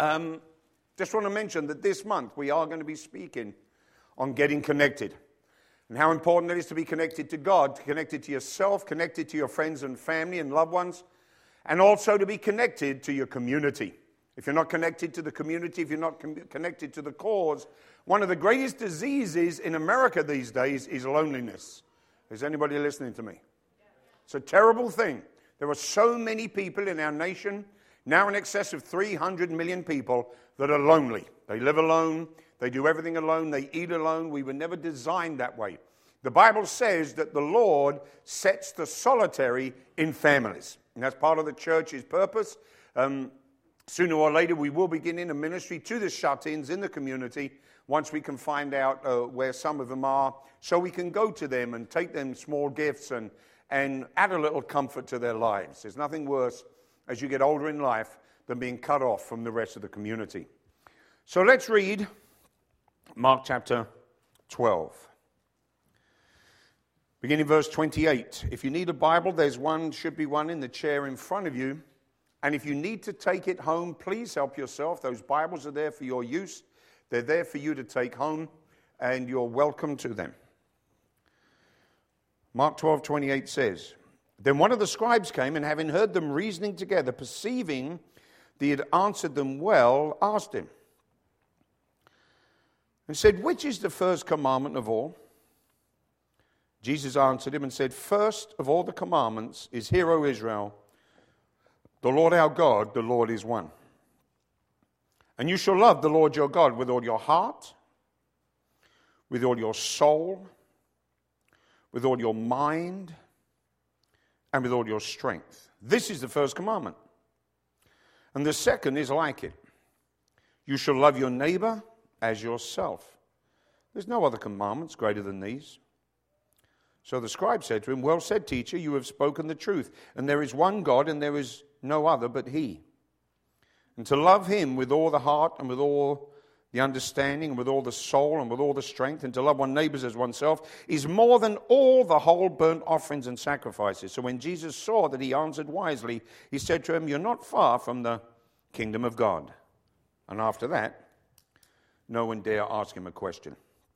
Just want to mention that this month we are going to be speaking on getting connected and how important it is to be connected to God, connected to yourself, connected to your friends and family and loved ones, and also to be connected to your community. If you're not connected to the community, if you're not connected to the cause, one of the greatest diseases in America these days is loneliness. Is anybody listening to me? It's a terrible thing. There are so many people in our nation, now in excess of 300 million people, that are lonely. They live alone. They do everything alone. They eat alone. We were never designed that way. The Bible says that the Lord sets the solitary in families. And that's part of the church's purpose. Sooner or later, we will begin in a ministry to the shut-ins in the community once we can find out where some of them are, so we can go to them and take them small gifts and add a little comfort to their lives. There's nothing worse as you get older in life than being cut off from the rest of the community. So let's read Mark chapter 12. Beginning verse 28. If you need a Bible, should be one in the chair in front of you. And if you need to take it home, please help yourself. Those Bibles are there for your use. They're there for you to take home, and you're welcome to them. Mark 12:28 says, Then one of the scribes came, and having heard them reasoning together, perceiving that he had answered them well, asked him, and said, Which is the first commandment of all? Jesus answered him and said, First of all the commandments is, Hear, O Israel, the Lord our God, the Lord is one. And you shall love the Lord your God with all your heart, with all your soul, with all your mind, and with all your strength. This is the first commandment. And the second is like it. You shall love your neighbor as yourself. There's no other commandments greater than these. So the scribe said to him, Well said, teacher, you have spoken the truth. And there is one God, and there is no other but he. And to love him with all the heart and with all the understanding and with all the soul and with all the strength, and to love one's neighbors as oneself, is more than all the whole burnt offerings and sacrifices. So when Jesus saw that he answered wisely, he said to him, You're not far from the kingdom of God. And after that, no one dare ask him a question.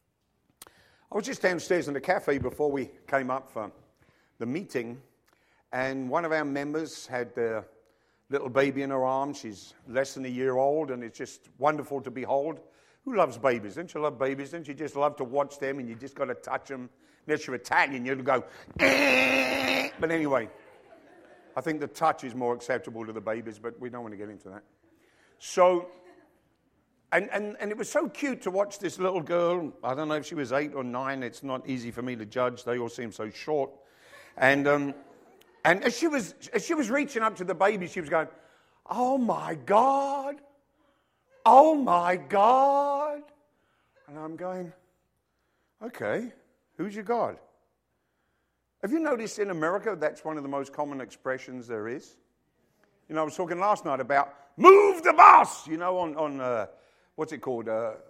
I was just downstairs in the cafe before we came up for the meeting, and one of our members had their little baby in her arms. She's less than a year old, and it's just wonderful to behold. Who loves babies? Don't you love babies? Don't you just love to watch them, and you just got to touch them? Unless you're Italian, you'll go, eh. But anyway, I think the touch is more acceptable to the babies, but we don't want to get into that. So, and it was so cute to watch this little girl. I don't know if she was 8 or 9. It's not easy for me to judge. They all seem so short. And as she was reaching up to the baby, she was going, Oh my God. Oh my God. And I'm going, okay, who's your God? Have you noticed in America that's one of the most common expressions there is? You know, I was talking last night about move the bus, you know, on what's it called?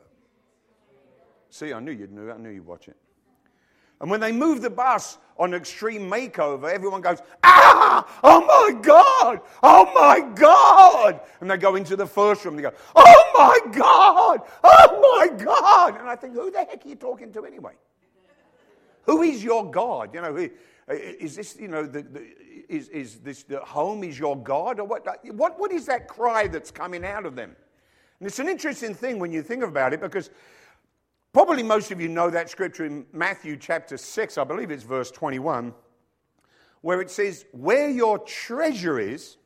See, I knew you'd know. I knew you'd watch it. And when they move the bus on Extreme Makeover, everyone goes, ah, oh my God, oh my God. And they go into the first room, they go, oh my God, oh my God. And I think, who the heck are you talking to anyway? Who is your God? You know, is this, you know, is this the home is your God? Or what is that cry that's coming out of them? And it's an interesting thing when you think about it, because probably most of you know that scripture in Matthew chapter 6, I believe it's verse 21, where it says, where your treasure is,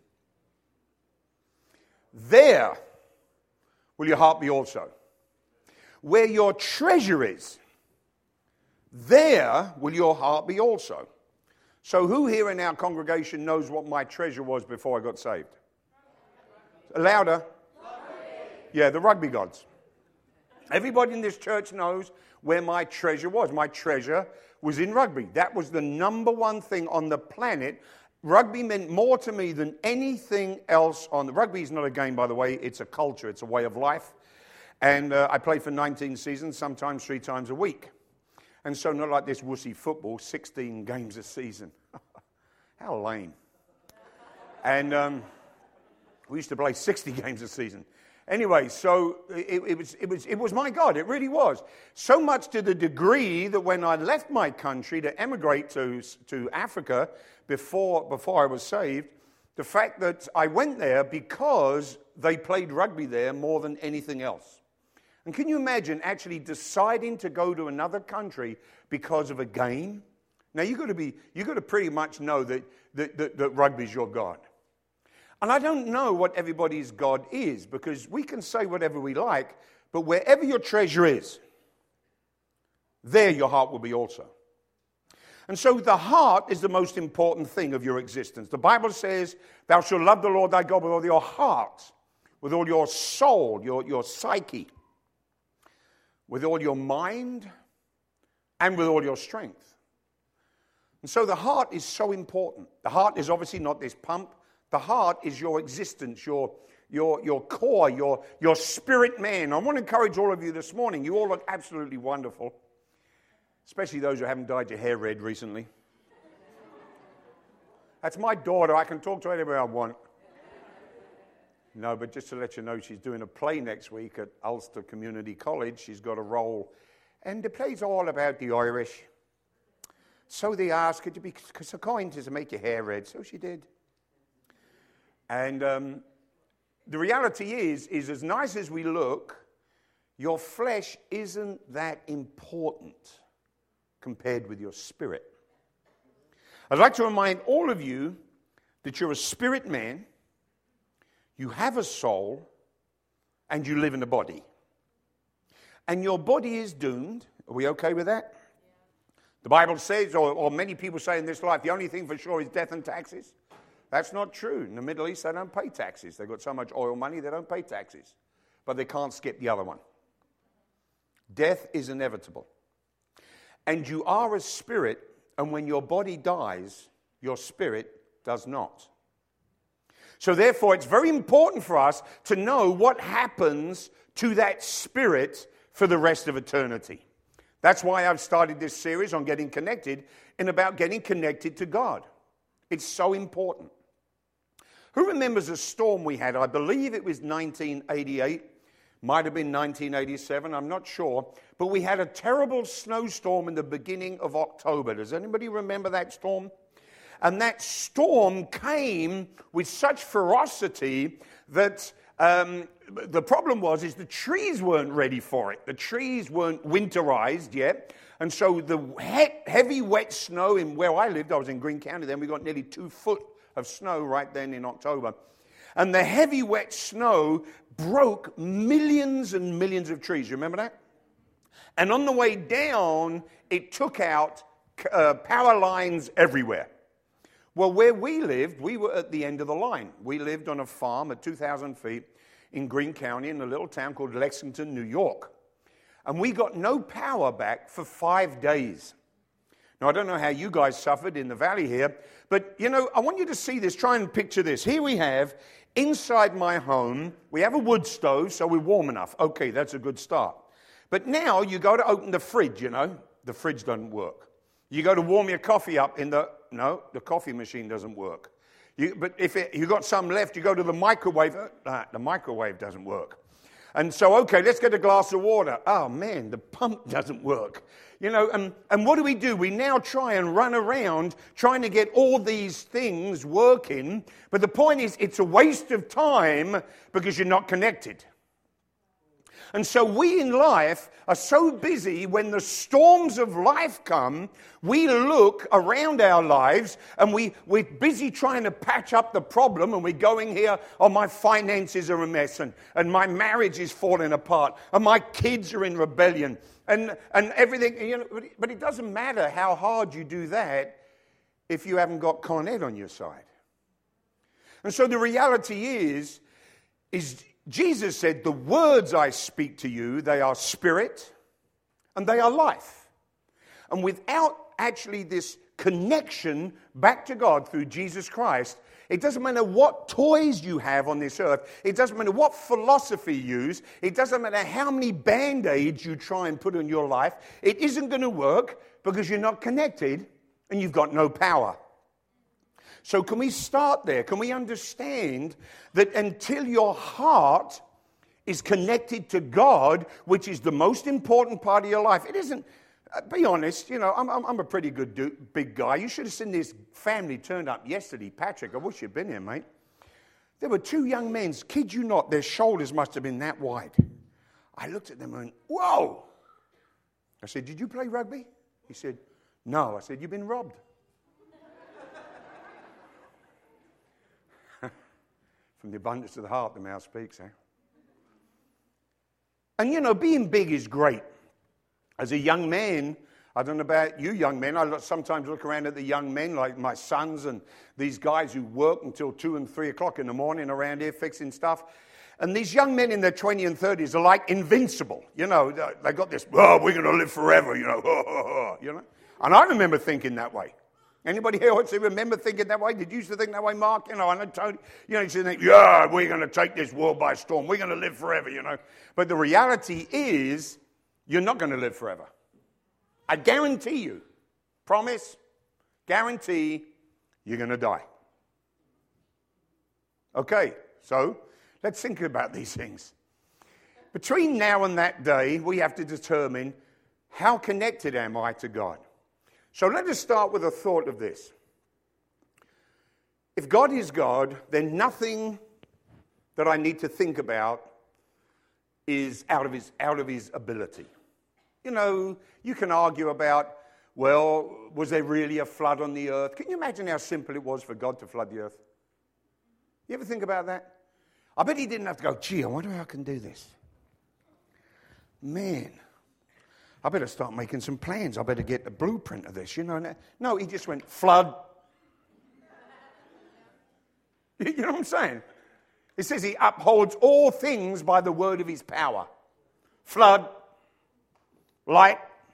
there will your heart be also. Where your treasure is, there will your heart be also. So who here in our congregation knows what my treasure was before I got saved? Louder. Yeah, the rugby gods. Everybody in this church knows where my treasure was. My treasure was in rugby. That was the number one thing on the planet. Rugby meant more to me than anything else on the... Rugby is not a game, by the way. It's a culture. It's a way of life. And I played for 19 seasons, sometimes 3 times a week. And so not like this wussy football, 16 games a season. How lame. And we used to play 60 games a season. Anyway, so it was my God. It really was. So much to the degree that when I left my country to emigrate to Africa before I was saved, the fact that I went there because they played rugby there more than anything else. And can you imagine actually deciding to go to another country because of a game? Now you've got to pretty much know that rugby's your God. And I don't know what everybody's God is, because we can say whatever we like, but wherever your treasure is, there your heart will be also. And so the heart is the most important thing of your existence. The Bible says, thou shalt love the Lord thy God with all your heart, with all your soul, your psyche, with all your mind, and with all your strength. And so the heart is so important. The heart is obviously not this pump. The heart is your existence, your core, your spirit man. I want to encourage all of you this morning. You all look absolutely wonderful, especially those who haven't dyed your hair red recently. That's my daughter. I can talk to anybody I want. No, but just to let you know, she's doing a play next week at Ulster Community College. She's got a role, and the play's all about the Irish. So they asked, could you be so kind as to make your hair red? So she did. And the reality is as nice as we look, your flesh isn't that important compared with your spirit. I'd like to remind all of you that you're a spirit man, you have a soul, and you live in a body. And your body is doomed. Are we okay with that? The Bible says, or many people say in this life, the only thing for sure is death and taxes. That's not true. In the Middle East, they don't pay taxes. They've got so much oil money, they don't pay taxes. But they can't skip the other one. Death is inevitable. And you are a spirit, and when your body dies, your spirit does not. So therefore, it's very important for us to know what happens to that spirit for the rest of eternity. That's why I've started this series on getting connected and about getting connected to God. It's so important. Who remembers a storm we had? I believe it was 1988. Might have been 1987. I'm not sure. But we had a terrible snowstorm in the beginning of October. Does anybody remember that storm? And that storm came with such ferocity that the problem was the trees weren't ready for it. The trees weren't winterized yet. And so the heavy, wet snow in where I lived, I was in Greene County then, we got nearly 2 foot of snow right then in October. And the heavy, wet snow broke millions and millions of trees. You remember that? And on the way down, it took out power lines everywhere. Well, where we lived, we were at the end of the line. We lived on a farm at 2,000 feet in Greene County in a little town called Lexington, New York. And we got no power back for 5 days. Now, I don't know how you guys suffered in the valley here, but, I want you to see this. Try and picture this. Here we have, inside my home, we have a wood stove, so we're warm enough. Okay, that's a good start. But now you go to open the fridge, the fridge doesn't work. You go to warm your coffee up no, the coffee machine doesn't work. But if you got some left, you go to the microwave. The microwave doesn't work. And so, okay, let's get a glass of water. Oh, man, the pump doesn't work. And what do? We now try and run around trying to get all these things working. But the point is, it's a waste of time because you're not connected. And so we in life are so busy when the storms of life come, we look around our lives and we're busy trying to patch up the problem, and we're going here, my finances are a mess and my marriage is falling apart and my kids are in rebellion and everything. But it doesn't matter how hard you do that if you haven't got Con Ed on your side. And so the reality is Jesus said, the words I speak to you, they are spirit and they are life. And without actually this connection back to God through Jesus Christ, it doesn't matter what toys you have on this earth. It doesn't matter what philosophy you use. It doesn't matter how many Band-Aids you try and put in your life. It isn't going to work because you're not connected and you've got no power. So can we start there? Can we understand that until your heart is connected to God, which is the most important part of your life. It isn't, be honest, I'm a pretty good big guy. You should have seen this family turned up yesterday. Patrick, I wish you'd been here, mate. There were two young men, kid you not, their shoulders must have been that wide. I looked at them and went, whoa. I said, did you play rugby? He said, no. I said, you've been robbed. From the abundance of the heart, the mouth speaks, eh? And being big is great. As a young man, I don't know about you young men, I sometimes look around at the young men like my sons and these guys who work until 2 and 3 o'clock in the morning around here fixing stuff. And these young men in their 20s and 30s are like invincible. They got this, we're going to live forever, And I remember thinking that way. Anybody here remember thinking that way? Did you used to think that way, Mark? I know Tony. You used to think, yeah, we're going to take this world by storm. We're going to live forever, But the reality is, you're not going to live forever. I guarantee you, promise, guarantee, you're going to die. Okay, so let's think about these things. Between now and that day, we have to determine how connected am I to God. So let us start with a thought of this. If God is God, then nothing that I need to think about is out of his ability. You can argue about, well, was there really a flood on the earth? Can you imagine how simple it was for God to flood the earth? You ever think about that? I bet he didn't have to go, gee, I wonder how I can do this. Man, I better start making some plans. I better get a blueprint of this, No, he just went, flood. You know what I'm saying? It says he upholds all things by the word of his power. Flood, light,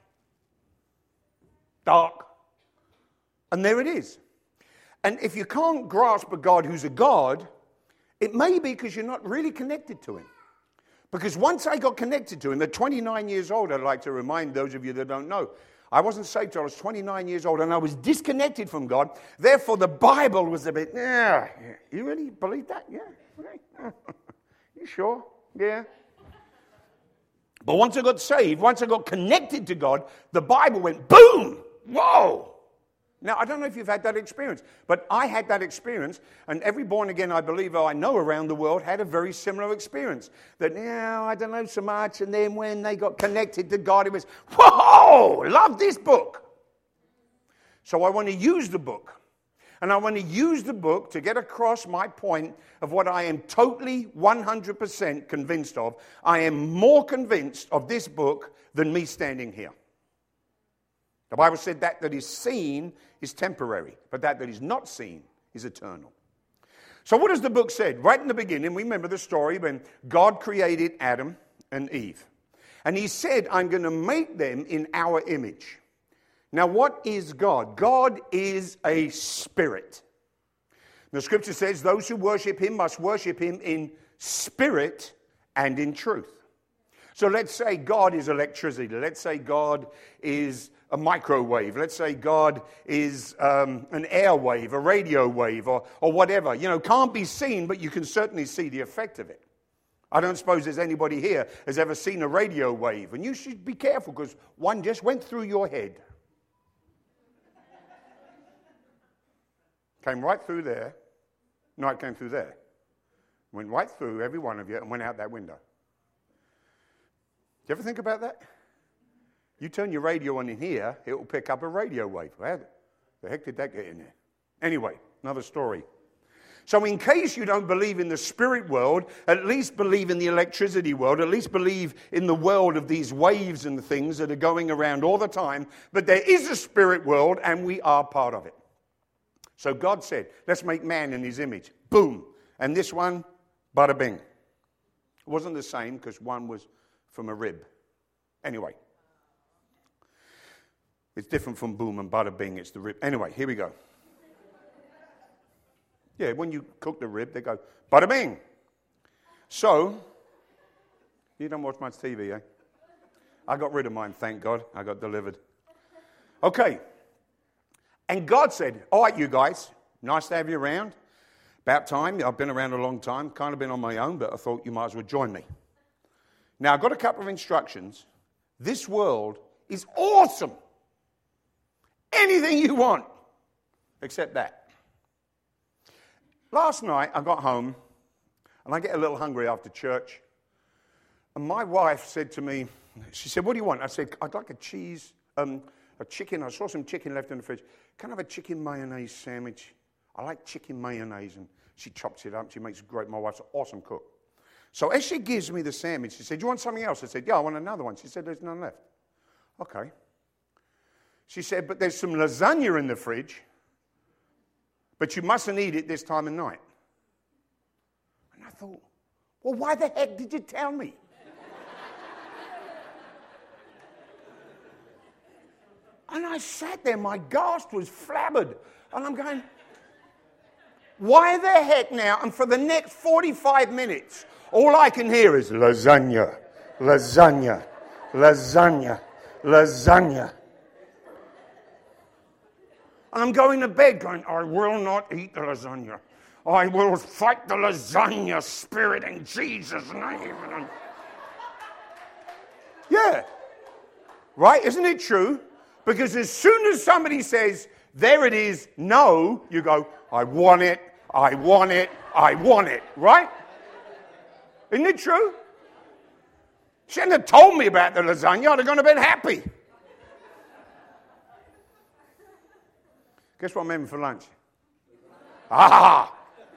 dark, and there it is. And if you can't grasp a God who's a God, it may be because you're not really connected to him. Because once I got connected to him, at 29 years old, I'd like to remind those of you that don't know, I wasn't saved till I was 29 years old, and I was disconnected from God. Therefore, the Bible was a bit, you really believe that? Yeah, okay. You sure? Yeah. But once I got saved, once I got connected to God, the Bible went boom! Whoa! Now, I don't know if you've had that experience, but I had that experience, and every born-again I believe I know around the world had a very similar experience. That, I don't know so much, and then when they got connected to God, it was, whoa, love this book. So I want to use the book, and I want to use the book to get across my point of what I am totally 100% convinced of. I am more convinced of this book than me standing here. The Bible said that is seen is temporary, but that is not seen is eternal. So what does the book say? Right in the beginning, we remember the story when God created Adam and Eve. And he said, I'm going to make them in our image. Now, what is God? God is a spirit. The scripture says those who worship him must worship him in spirit and in truth. So let's say God is electricity. Let's say God is a microwave. Let's say God is an airwave, a radio wave, or whatever. Can't be seen, but you can certainly see the effect of it. I don't suppose there's anybody here has ever seen a radio wave. And you should be careful because one just went through your head. Came right through there. No, it came through there. Went right through every one of you and went out that window. Do you ever think about that? You turn your radio on in here, it will pick up a radio wave. How the heck did that get in there? Anyway, another story. So in case you don't believe in the spirit world, at least believe in the electricity world, at least believe in the world of these waves and things that are going around all the time. But there is a spirit world and we are part of it. So God said, let's make man in his image. Boom. And this one, bada bing. It wasn't the same because one was from a rib. Anyway. It's different from boom and bada bing. It's the rib. Anyway, here we go. Yeah, when you cook the rib, they go, bada bing. So, you don't watch much TV, eh? I got rid of mine, thank God. I got delivered. Okay. And God said, all right, you guys, nice to have you around. About time. I've been around a long time. Kind of been on my own, but I thought you might as well join me. Now, I've got a couple of instructions. This world is awesome. Anything you want, except that. Last night, I got home, and I get a little hungry after church. And my wife said to me, she said, what do you want? I said, I'd like a chicken. I saw some chicken left in the fridge. Can I have a chicken mayonnaise sandwich? I like chicken mayonnaise. And she chops it up. She makes it great. My wife's an awesome cook. So as she gives me the sandwich, she said, do you want something else? I said, yeah, I want another one. She said, there's none left. Okay. She said, but there's some lasagna in the fridge, but you mustn't eat it this time of night. And I thought, well, why the heck did you tell me? And I sat there, my ghost was flabbered. And I'm going, why the heck now? And for the next 45 minutes, all I can hear is lasagna, lasagna, lasagna, lasagna. And I'm going to bed going, I will not eat the lasagna. I will fight the lasagna spirit in Jesus' name. Yeah. Right? Isn't it true? Because as soon as somebody says, there it is, no, you go, I want it, I want it, I want it. Right? Isn't it true? She hadn't have told me about the lasagna, I'd have gone to bed happy. Guess what I'm having for lunch? Ah!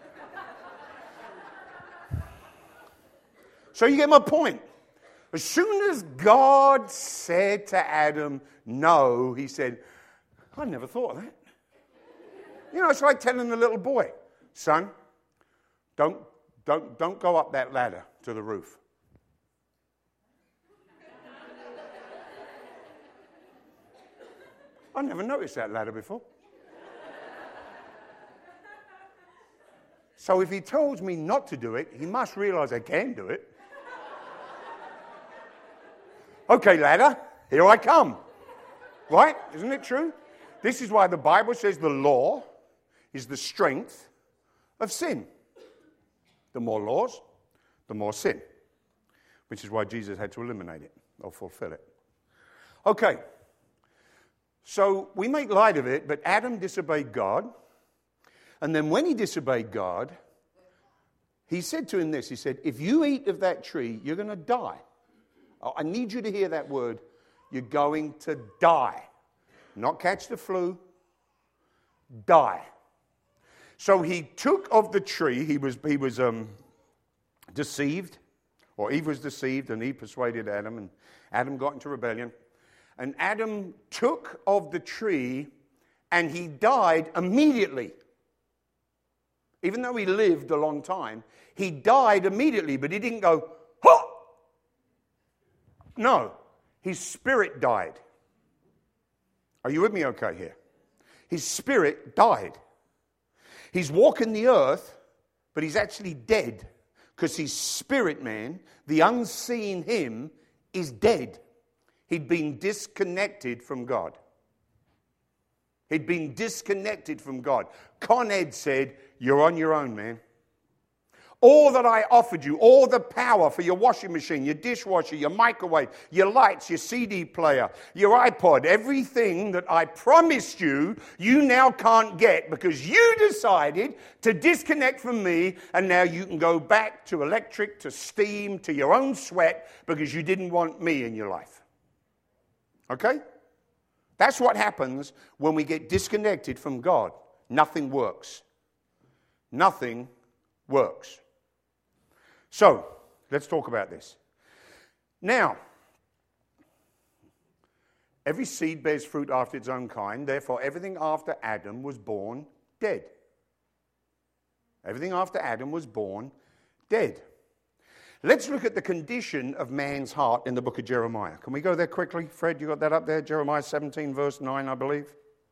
So you get my point. As soon as God said to Adam, no, he said, I never thought of that. You know, it's like telling the little boy, son, don't go up that ladder to the roof. I never noticed that ladder before. So if he tells me not to do it, he must realize I can do it. Okay, ladder, here I come. Right? Isn't it true? This is why the Bible says the law is the strength of sin. The more laws, the more sin. Which is why Jesus had to eliminate it or fulfill it. Okay. So we make light of it, but Adam disobeyed God. And then when he disobeyed God, he said to him this. He said, if you eat of that tree, you're going to die. I need you to hear that word. You're going to die. Not catch the flu. Die. So he took of the tree. He was deceived. Or Eve was deceived and he persuaded Adam. And Adam got into rebellion. And Adam took of the tree and he died immediately. Even though he lived a long time, he died immediately. But he didn't go, huh! No, his spirit died. Are you with me okay here? His spirit died. He's walking the earth, but he's actually dead because his spirit man, the unseen him, is dead. He'd been disconnected from God. He'd been disconnected from God. Con Ed said, you're on your own, man. All that I offered you, all the power for your washing machine, your dishwasher, your microwave, your lights, your CD player, your iPod, everything that I promised you, you now can't get because you decided to disconnect from me, and now you can go back to electric, to steam, to your own sweat because you didn't want me in your life. Okay? That's what happens when we get disconnected from God. Nothing works. Nothing works. So, let's talk about this. Now, every seed bears fruit after its own kind. Therefore, everything after Adam was born dead. Everything after Adam was born dead. Let's look at the condition of man's heart in the book of Jeremiah. Can we go there quickly? Fred, you got that up there? Jeremiah 17, verse 9, I believe.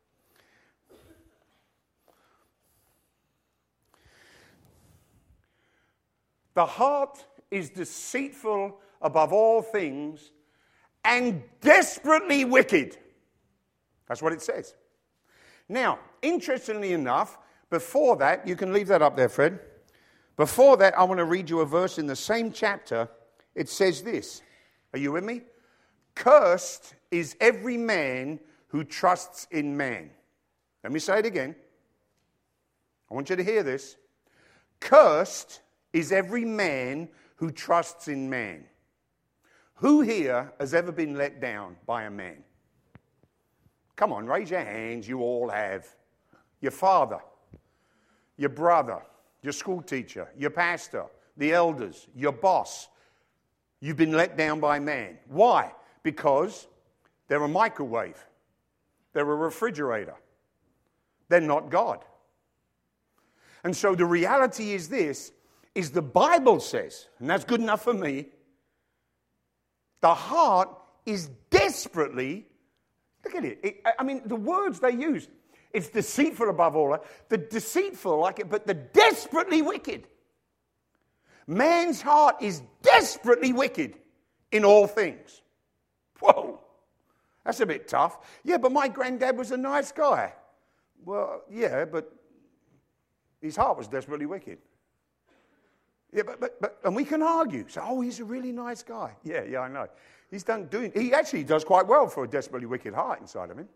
The heart is deceitful above all things and desperately wicked. That's what it says. Now, interestingly enough, before that, you can leave that up there, Fred. Before that, I want to read you a verse in the same chapter it says this. Are you with me? Cursed is every man who trusts in man. Let me say it again. I want you to hear this. Cursed is every man who trusts in man. Who here has ever been let down by a man? Come on, raise your hands. You all have. Your father, your brother, your school teacher, your pastor, the elders, your boss. You've been let down by man. Why? Because they're a microwave. They're a refrigerator. They're not God. And so the reality is this, is the Bible says, and that's good enough for me, the heart is desperately, look at it. I mean, the words they use, it's deceitful above all. The deceitful like it, but the desperately wicked. Man's heart is desperately wicked in all things. Whoa, that's a bit tough. Yeah, but my granddad was a nice guy. Well, yeah, but his heart was desperately wicked. Yeah, but and we can argue. So, oh, he's a really nice guy. Yeah, I know. He actually does quite well for a desperately wicked heart inside of him.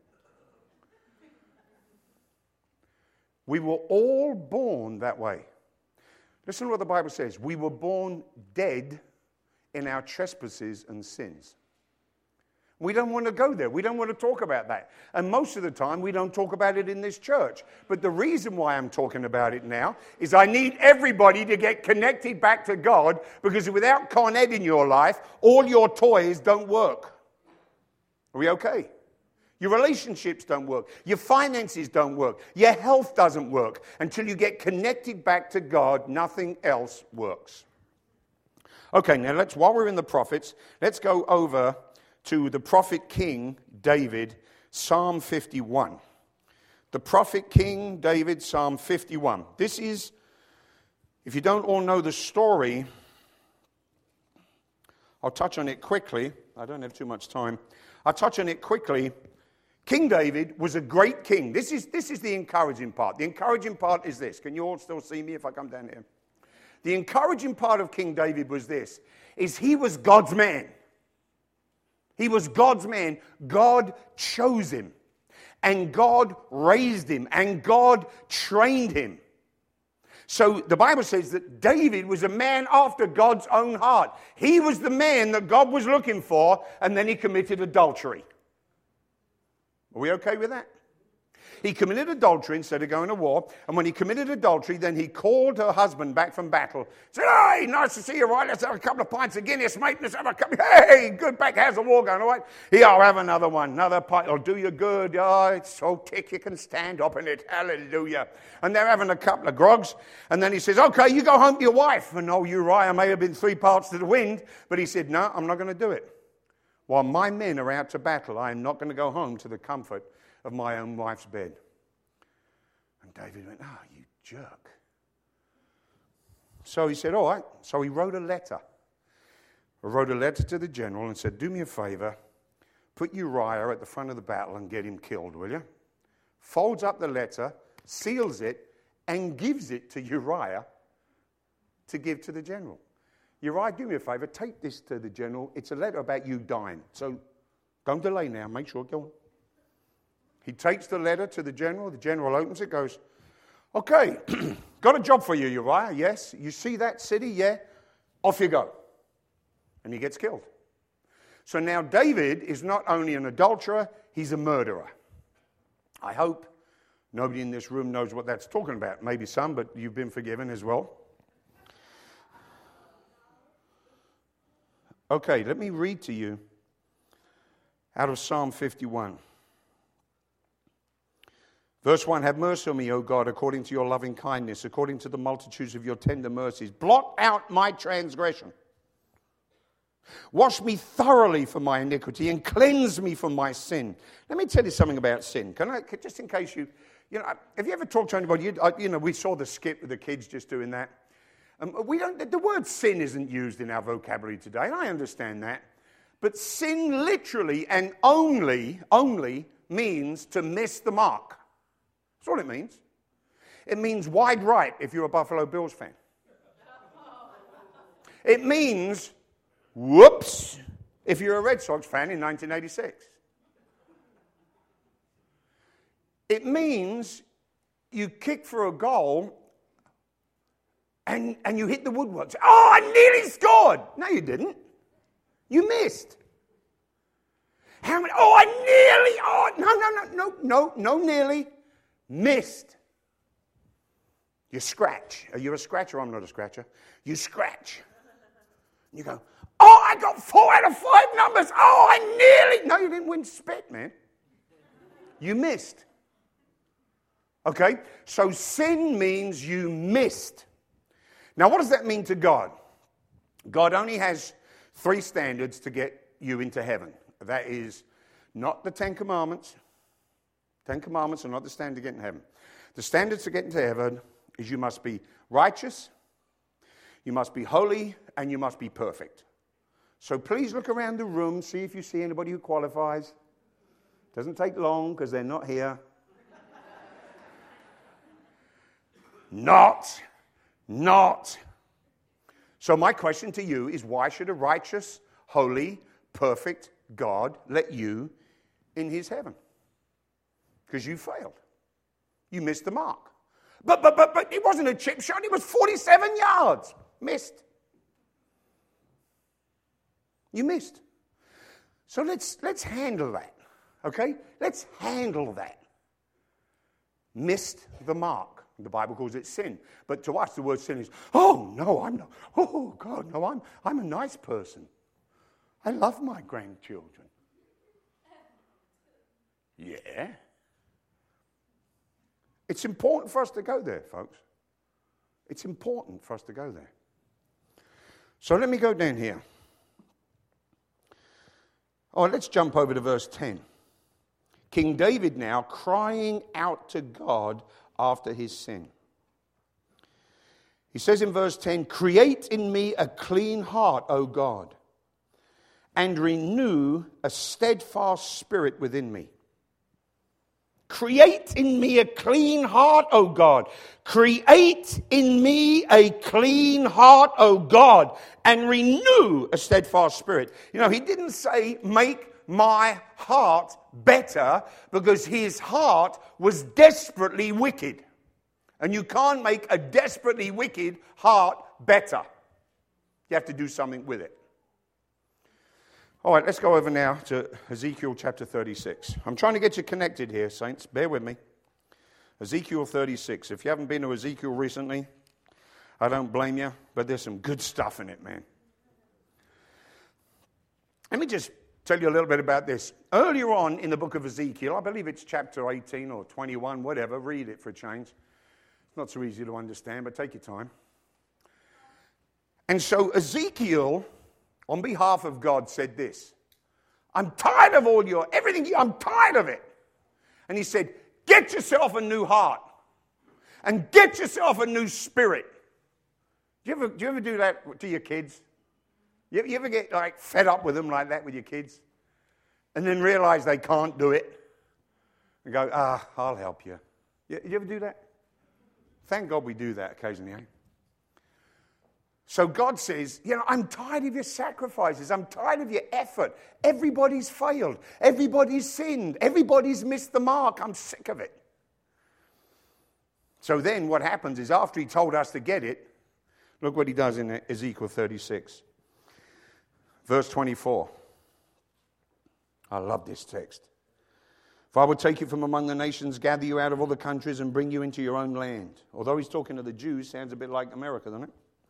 We were all born that way. Listen to what the Bible says. We were born dead in our trespasses and sins. We don't want to go there. We don't want to talk about that. And most of the time, we don't talk about it in this church. But the reason why I'm talking about it now is I need everybody to get connected back to God, because without Con Ed in your life, all your toys don't work. Are we okay? Your relationships don't work. Your finances don't work. Your health doesn't work. Until you get connected back to God, nothing else works. Okay, now while we're in the prophets, let's go over to the prophet King David, Psalm 51. The prophet King David, Psalm 51. This is, if you don't all know the story, I'll touch on it quickly. I don't have too much time. I'll touch on it quickly. King David was a great king. This is the encouraging part. The encouraging part is this. Can you all still see me if I come down here? The encouraging part of King David was this, is he was God's man. He was God's man. God chose him. And God raised him. And God trained him. So the Bible says that David was a man after God's own heart. He was the man that God was looking for, and then he committed adultery. Are we okay with that? He committed adultery instead of going to war. And when he committed adultery, then he called her husband back from battle. Said, hey, nice to see you, right? Let's have a couple of pints of Guinness, mate. Let's have a couple. Hey, good back. How's the war going, all right? Yeah, I'll have another one. Another pint. It'll do you good. Oh, it's so thick you can stand up in it. Hallelujah. And they're having a couple of grogs. And then he says, okay, you go home to your wife. And oh, Uriah may have been 3 parts to the wind. But he said, no, I'm not going to do it. While my men are out to battle, I am not going to go home to the comfort of my own wife's bed. And David went, oh, you jerk. So he said, all right. So he wrote a letter. He wrote a letter to the general and said, do me a favor. Put Uriah at the front of the battle and get him killed, will you? Folds up the letter, seals it, and gives it to Uriah to give to the general. Uriah, do me a favor. Take this to the general. It's a letter about you dying. So don't delay now. Make sure. Go on. He takes the letter to the general. The general opens it, goes, okay, got a job for you, Uriah. Yes. You see that city? Yeah. Off you go. And he gets killed. So now David is not only an adulterer, he's a murderer. I hope nobody in this room knows what that's talking about. Maybe some, but you've been forgiven as well. Okay, let me read to you out of Psalm 51. Verse 1, have mercy on me, O God, according to your loving kindness, according to the multitudes of your tender mercies. Blot out my transgression. Wash me thoroughly from my iniquity and cleanse me from my sin. Let me tell you something about sin. Just in case you know, have you ever talked to anybody? We saw the skit with the kids just doing that. The word sin isn't used in our vocabulary today, and I understand that. But sin literally and only means to miss the mark. That's all it means. It means wide right if you're a Buffalo Bills fan. It means Whoops. If you're a Red Sox fan in 1986. It means you kick for a goal and you hit the woodwork. Oh, I nearly scored. No, you didn't. You missed. How many? Oh, I nearly. No, nearly. Missed. You scratch. Are you a scratcher? I'm not a scratcher. You scratch. You go, oh, I got 4 out of 5 numbers. Oh, I nearly. No, you didn't win spit, man. You missed. Okay? So sin means you missed. Now, what does that mean to God? God only has 3 standards to get you into heaven. That is not the 10 Commandments. 10 Commandments are not the standard to get in heaven. The standards to get into heaven is you must be righteous, you must be holy, and you must be perfect. So please look around the room, see if you see anybody who qualifies. Doesn't take long because they're not here. Not. So my question to you is, why should a righteous, holy, perfect God let you in his heaven? Because you failed. You missed the mark. But it wasn't a chip shot. It was 47 yards. Missed. You missed. So let's handle that. Okay? Let's handle that. Missed the mark. The Bible calls it sin. But to us, the word sin is, oh, no, I'm not. Oh, God, no, I'm a nice person. I love my grandchildren. Yeah. It's important for us to go there, folks. It's important for us to go there. So let me go down here. Oh, let's jump over to verse 10. King David now crying out to God after his sin. He says in verse 10, create in me a clean heart, O God, and renew a steadfast spirit within me. Create in me a clean heart, O God. Create in me a clean heart, O God, and renew a steadfast spirit. You know, he didn't say make my heart better, because his heart was desperately wicked. And you can't make a desperately wicked heart better. You have to do something with it. All right, let's go over now to Ezekiel chapter 36. I'm trying to get you connected here, saints. Bear with me. Ezekiel 36. If you haven't been to Ezekiel recently, I don't blame you, but there's some good stuff in it, man. Let me just tell you a little bit about this. Earlier on in the book of Ezekiel, I believe it's chapter 18 or 21, whatever, read it for a change. It's not so easy to understand, but take your time. And so Ezekiel, on behalf of God, said this: I'm tired of all your, everything, I'm tired of it. And he said, get yourself a new heart and get yourself a new spirit. Do you ever do that to your kids? You ever get like fed up with them like that with your kids? And then realize they can't do it? And go, I'll help you. You ever do that? Thank God we do that occasionally, eh? So God says, you know, I'm tired of your sacrifices. I'm tired of your effort. Everybody's failed. Everybody's sinned. Everybody's missed the mark. I'm sick of it. So then what happens is, after he told us to get it, look what he does in Ezekiel 36. Verse 24. I love this text. If I would take you from among the nations, gather you out of all the countries, and bring you into your own land. Although he's talking to the Jews, sounds a bit like America, doesn't it?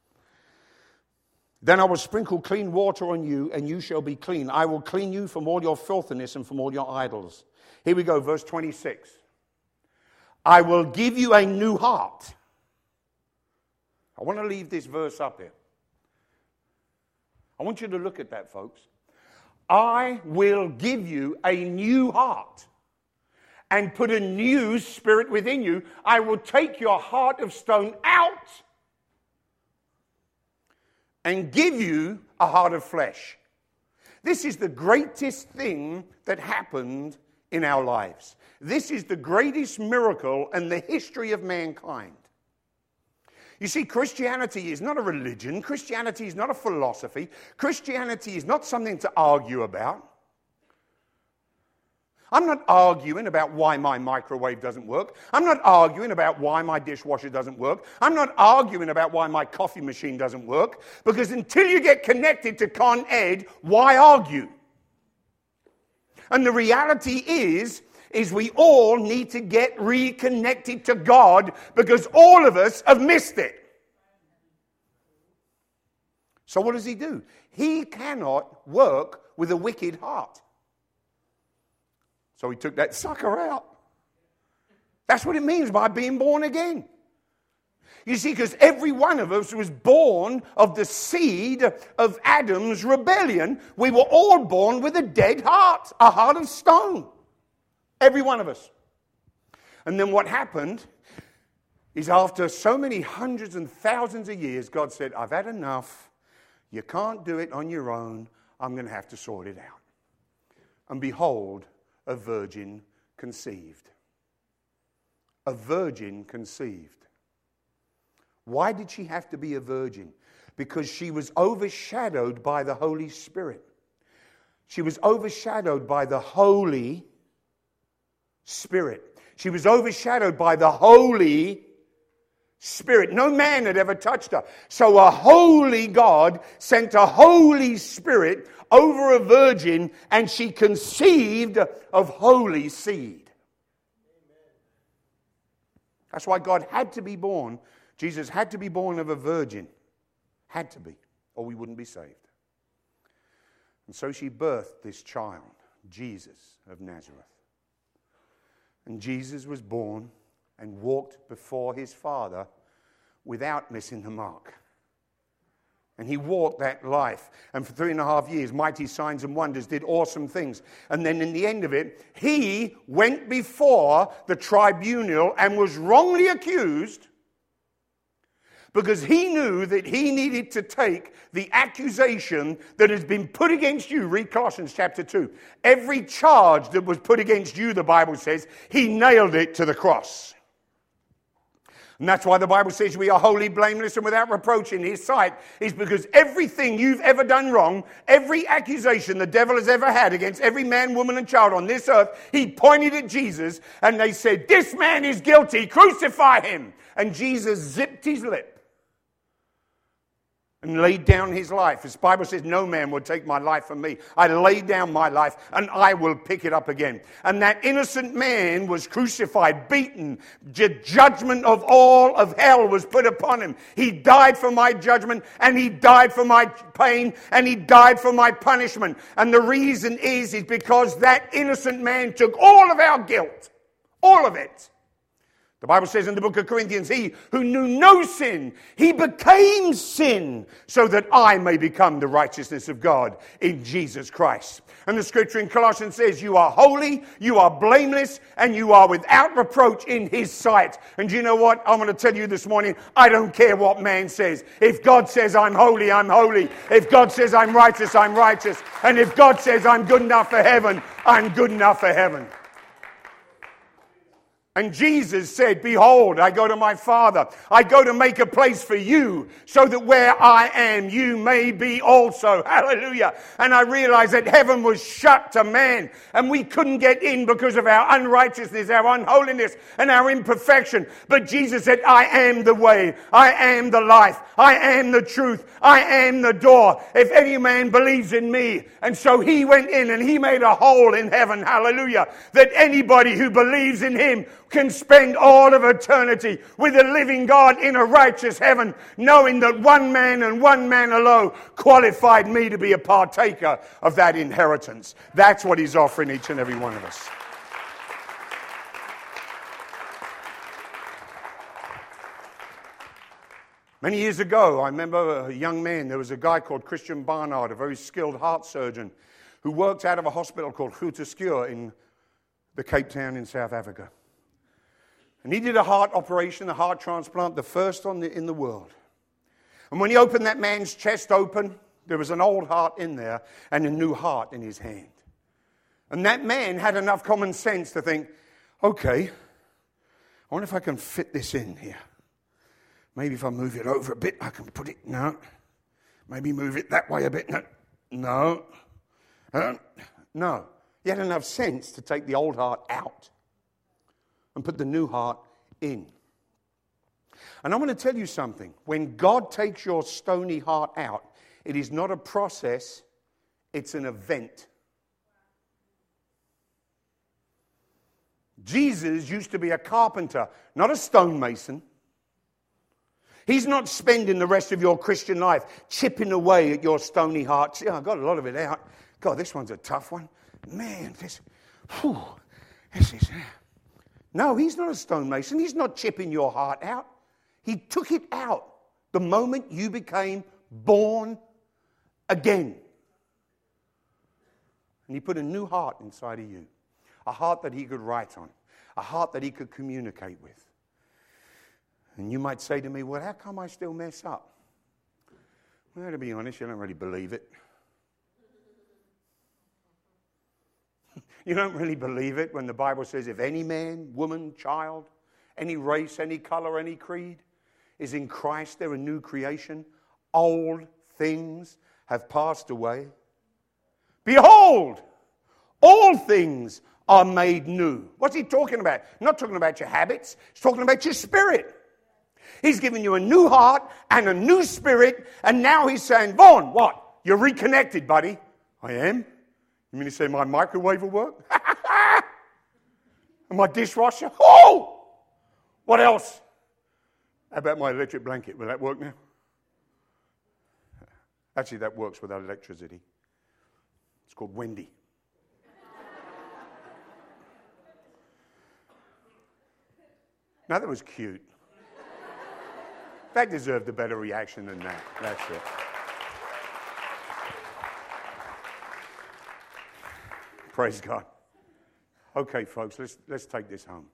Then I will sprinkle clean water on you, and you shall be clean. I will clean you from all your filthiness and from all your idols. Here we go, verse 26. I will give you a new heart. I want to leave this verse up here. I want you to look at that, folks. I will give you a new heart and put a new spirit within you. I will take your heart of stone out and give you a heart of flesh. This is the greatest thing that happened in our lives. This is the greatest miracle in the history of mankind. You see, Christianity is not a religion. Christianity is not a philosophy. Christianity is not something to argue about. I'm not arguing about why my microwave doesn't work. I'm not arguing about why my dishwasher doesn't work. I'm not arguing about why my coffee machine doesn't work. Because until you get connected to Con Ed, why argue? And the reality is we all need to get reconnected to God because all of us have missed it. So what does he do? He cannot work with a wicked heart. So he took that sucker out. That's what it means by being born again. You see, because every one of us was born of the seed of Adam's rebellion. We were all born with a dead heart, a heart of stone. Every one of us. And then what happened is after so many hundreds and thousands of years, God said, I've had enough. You can't do it on your own. I'm going to have to sort it out. And behold, a virgin conceived. A virgin conceived. Why did she have to be a virgin? Because she was overshadowed by the Holy Spirit. She was overshadowed by the Holy Spirit. She was overshadowed by the Holy Spirit. No man had ever touched her. So a holy God sent a Holy Spirit over a virgin, and she conceived of holy seed. That's why God had to be born. Jesus had to be born of a virgin. Had to be, or we wouldn't be saved. And so she birthed this child, Jesus of Nazareth. And Jesus was born and walked before his Father without missing the mark. And he walked that life. And for 3.5 years, mighty signs and wonders, did awesome things. And then in the end of it, he went before the tribunal and was wrongly accused because he knew that he needed to take the accusation that has been put against you. Read Colossians chapter 2. Every charge that was put against you, the Bible says, he nailed it to the cross. And that's why the Bible says we are holy, blameless, and without reproach in his sight, is because everything you've ever done wrong, every accusation the devil has ever had against every man, woman, and child on this earth, he pointed at Jesus, and they said, this man is guilty, crucify him. And Jesus zipped his lip and laid down his life. His Bible says, no man would take my life from me. I lay down my life and I will pick it up again. And that innocent man was crucified, beaten. The judgment of all of hell was put upon him. He died for my judgment, and he died for my pain, and he died for my punishment. And the reason is because that innocent man took all of our guilt. All of it. The Bible says in the book of Corinthians, he who knew no sin, he became sin so that I may become the righteousness of God in Jesus Christ. And the scripture in Colossians says, you are holy, you are blameless, and you are without reproach in his sight. And you know what? I'm going to tell you this morning, I don't care what man says. If God says I'm holy, I'm holy. If God says I'm righteous, I'm righteous. And if God says I'm good enough for heaven, I'm good enough for heaven. And Jesus said, behold, I go to my Father. I go to make a place for you so that where I am, you may be also. Hallelujah. And I realized that heaven was shut to man, and we couldn't get in because of our unrighteousness, our unholiness, and our imperfection. But Jesus said, I am the way. I am the life. I am the truth. I am the door. If any man believes in me. And so he went in and he made a hole in heaven. Hallelujah. That anybody who believes in him can spend all of eternity with the living God in a righteous heaven, knowing that one man and one man alone qualified me to be a partaker of that inheritance. That's what he's offering each and every one of us. Many years ago, I remember a young man, there was a guy called Christian Barnard, a very skilled heart surgeon, who worked out of a hospital called Groote Schuur in the Cape Town in South Africa. And he did a heart operation, a heart transplant, the first in the world. And when he opened that man's chest open, there was an old heart in there and a new heart in his hand. And that man had enough common sense to think, okay, I wonder if I can fit this in here. Maybe if I move it over a bit, I can put it, no. Maybe move it that way a bit, no. No. He had enough sense to take the old heart out and put the new heart in. And I want to tell you something. When God takes your stony heart out, it is not a process, it's an event. Jesus used to be a carpenter, not a stonemason. He's not spending the rest of your Christian life chipping away at your stony heart. See, I got a lot of it out. God, this one's a tough one. Man, this is... No, he's not a stonemason. He's not chipping your heart out. He took it out the moment you became born again. And he put a new heart inside of you. A heart that he could write on. A heart that he could communicate with. And you might say to me, well, how come I still mess up? Well, to be honest, you don't really believe it. You don't really believe it when the Bible says if any man, woman, child, any race, any color, any creed is in Christ, they're a new creation. Old things have passed away. Behold, all things are made new. What's he talking about? Not talking about your habits. He's talking about your spirit. He's given you a new heart and a new spirit, and now he's saying, Vaughn, what? You're reconnected, buddy. I am? You mean to say my microwave will work? And my dishwasher? Oh! What else? How about my electric blanket? Will that work now? Actually, that works without electricity. It's called Wendy. Now, that was cute. That deserved a better reaction than that. That's it. Praise God. Okay, folks, let's take this home.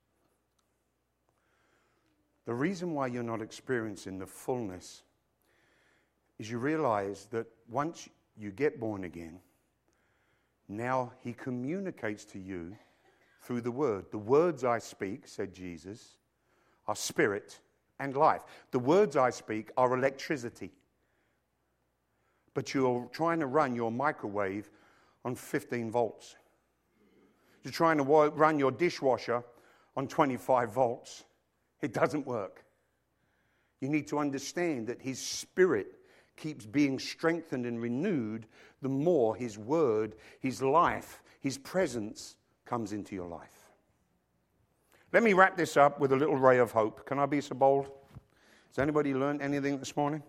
The reason why you're not experiencing the fullness is you realize that once you get born again, now he communicates to you through the word. The words I speak, said Jesus, are spirit and life. The words I speak are electricity. But you're trying to run your microwave on 15 volts. You're trying to run your dishwasher on 25 volts. It doesn't work. You need to understand that his spirit keeps being strengthened and renewed the more his word, his life, his presence comes into your life. Let me wrap this up with a little ray of hope. Can I be so bold? Has anybody learned anything this morning?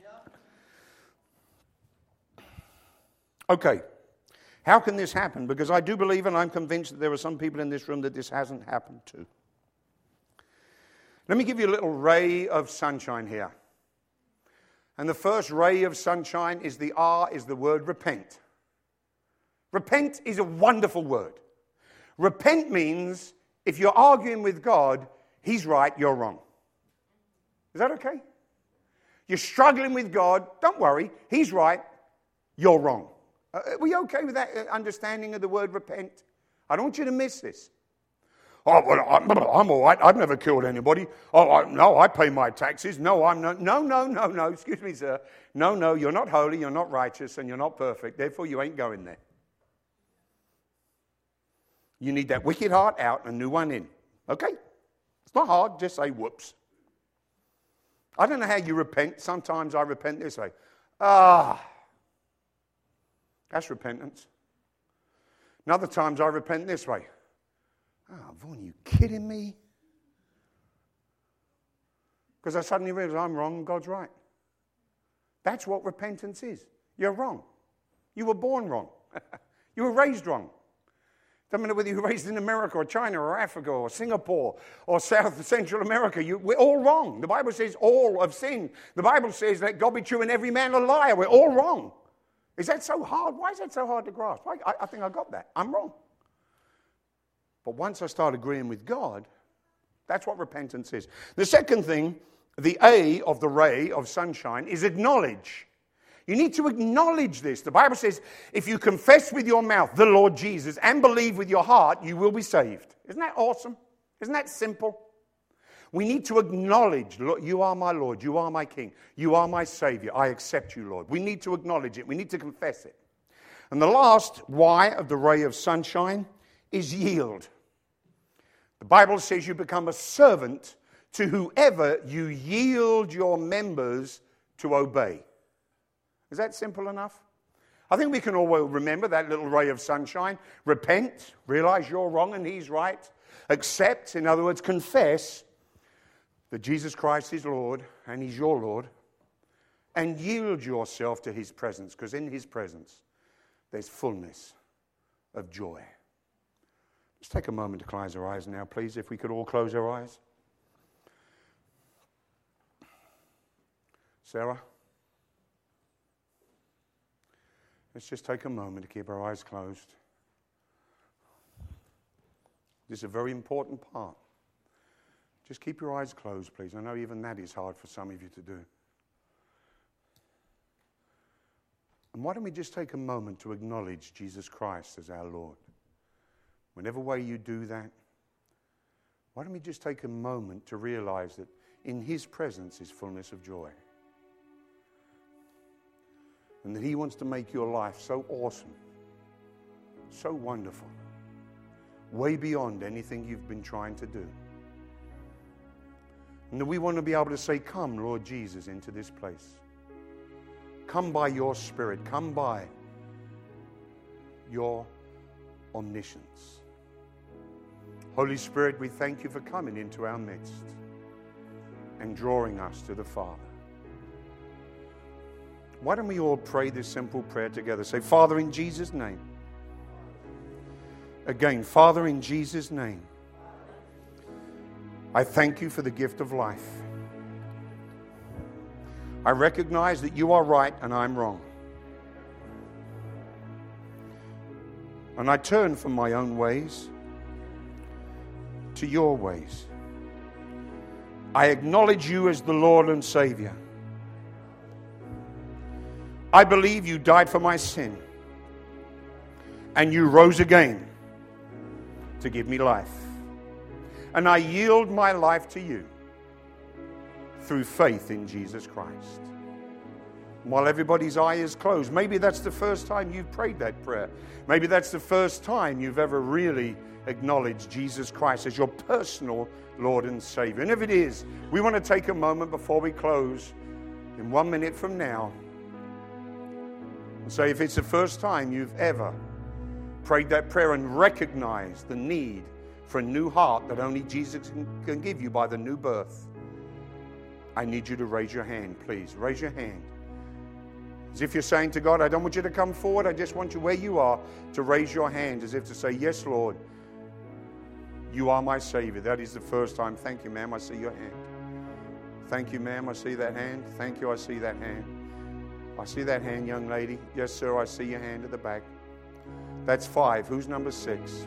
Yeah. Okay. How can this happen? Because I do believe and I'm convinced that there are some people in this room that this hasn't happened to. Let me give you a little ray of sunshine here. And the first ray of sunshine is the word repent. Repent is a wonderful word. Repent means if you're arguing with God, he's right, you're wrong. Is that okay? You're struggling with God, don't worry, he's right, you're wrong. Are we okay with that understanding of the word repent? I don't want you to miss this. Oh, well, I'm all right. I've never killed anybody. Oh, no, I pay my taxes. No, I'm not. No. Excuse me, sir. No, you're not holy, you're not righteous, and you're not perfect. Therefore, you ain't going there. You need that wicked heart out and a new one in. Okay? It's not hard. Just say whoops. I don't know how you repent. Sometimes I repent this way. That's repentance. And other times I repent this way. Vaughn, you kidding me? Because I suddenly realize I'm wrong and God's right. That's what repentance is. You're wrong. You were born wrong. You were raised wrong. Doesn't matter whether you were raised in America or China or Africa or Singapore or South Central America. We're all wrong. The Bible says all have sinned. The Bible says let God be true and every man a liar. We're all wrong. Is that so hard? Why is that so hard to grasp? I think I got that. I'm wrong. But once I start agreeing with God, that's what repentance is. The second thing, the A of the ray of sunshine, is acknowledge. You need to acknowledge this. The Bible says, if you confess with your mouth the Lord Jesus and believe with your heart, you will be saved. Isn't that awesome? Isn't that simple? We need to acknowledge, Lord, you are my Lord, you are my King, you are my Savior. I accept you, Lord. We need to acknowledge it. We need to confess it. And the last Y of the ray of sunshine is yield. The Bible says you become a servant to whoever you yield your members to obey. Is that simple enough? I think we can all remember that little ray of sunshine. Repent, realize you're wrong and he's right. Accept, in other words, confess that Jesus Christ is Lord and he's your Lord. And yield yourself to his presence, because in his presence there's fullness of joy. Let's take a moment to close our eyes now, please, if we could all close our eyes. Sarah? Let's just take a moment to keep our eyes closed. This is a very important part. Just keep your eyes closed, please. I know even that is hard for some of you to do. And why don't we just take a moment to acknowledge Jesus Christ as our Lord? Whenever way you do that, why don't we just take a moment to realize that in his presence is fullness of joy. And that he wants to make your life so awesome, so wonderful, way beyond anything you've been trying to do. And that we want to be able to say, come, Lord Jesus, into this place. Come by your Spirit. Come by your omniscience. Holy Spirit, we thank you for coming into our midst and drawing us to the Father. Why don't we all pray this simple prayer together? Say, Father, in Jesus' name. Again, Father, in Jesus' name. I thank you for the gift of life. I recognize that you are right and I'm wrong. And I turn from my own ways to your ways. I acknowledge you as the Lord and Savior. I believe you died for my sin and you rose again to give me life. And I yield my life to you through faith in Jesus Christ. While everybody's eye is closed, maybe that's the first time you've prayed that prayer. Maybe that's the first time you've ever really acknowledged Jesus Christ as your personal Lord and Savior. And if it is, we want to take a moment before we close in 1 minute from now and say, if it's the first time you've ever prayed that prayer and recognized the need for a new heart that only Jesus can give you by the new birth, I need you to raise your hand, please. Raise your hand. As if you're saying to God, I don't want you to come forward. I just want you where you are to raise your hand as if to say, yes, Lord, you are my Savior. That is the first time. Thank you, ma'am. I see your hand. Thank you, ma'am. I see that hand. Thank you. I see that hand. I see that hand, young lady. Yes, sir. I see your hand at the back. That's 5. Who's number 6?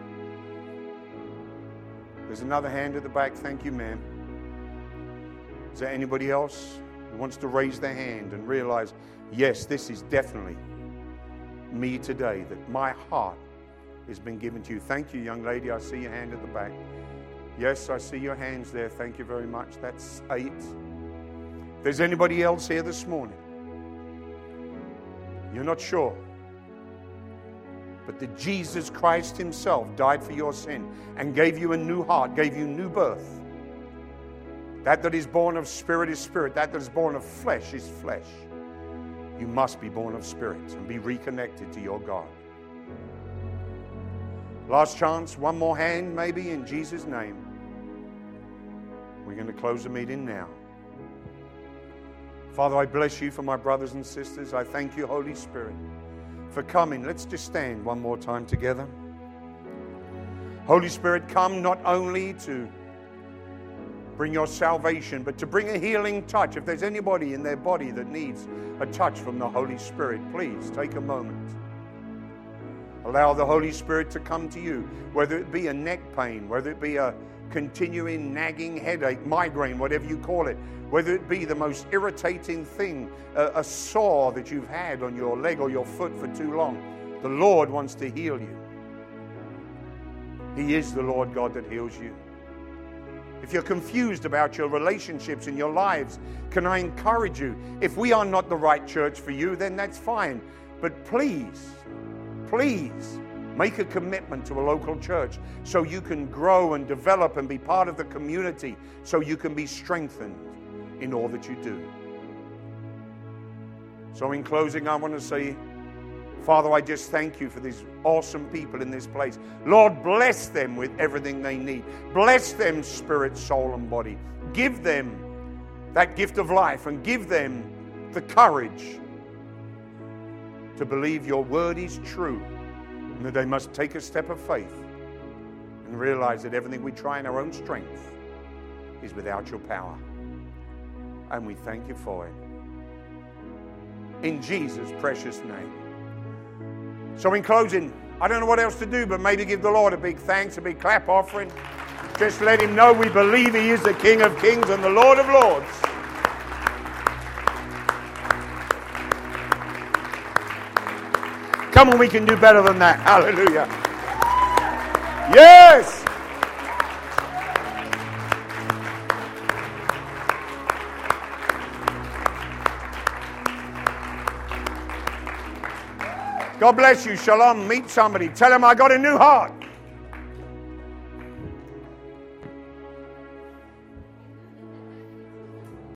There's another hand at the back. Thank you, ma'am. Is there anybody else who wants to raise their hand and realize, yes, this is definitely me today, that my heart has been given to you? Thank you, young lady. I see your hand at the back. Yes, I see your hands there. Thank you very much. That's 8. If there's anybody else here this morning, you're not sure, but that Jesus Christ himself died for your sin and gave you a new heart, gave you new birth. That is born of spirit is spirit. That is born of flesh is flesh. You must be born of spirit and be reconnected to your God. Last chance, one more hand maybe in Jesus' name. We're going to close the meeting now. Father, I bless you for my brothers and sisters. I thank you, Holy Spirit, for coming. Let's just stand one more time together. Holy Spirit, come not only to bring your salvation, but to bring a healing touch. If there's anybody in their body that needs a touch from the Holy Spirit, please take a moment. Allow the Holy Spirit to come to you, whether it be a neck pain, whether it be a continuing nagging headache, migraine, whatever you call it, whether it be the most irritating thing, a sore that you've had on your leg or your foot for too long. The Lord wants to heal you. He is the Lord God that heals you. If you're confused about your relationships in your lives, can I encourage you? If we are not the right church for you, then that's fine. But please, please make a commitment to a local church so you can grow and develop and be part of the community, so you can be strengthened in all that you do. So in closing, I want to say, Father, I just thank you for these awesome people in this place. Lord, bless them with everything they need. Bless them, spirit, soul, and body. Give them that gift of life and give them the courage to believe your word is true and that they must take a step of faith and realize that everything we try in our own strength is without your power. And we thank you for it. In Jesus' precious name. So in closing, I don't know what else to do, but maybe give the Lord a big thanks, a big clap offering. Just let him know we believe he is the King of Kings and the Lord of Lords. Come on, we can do better than that. Hallelujah. Yes. God bless you. Shalom. Meet somebody. Tell them I got a new heart.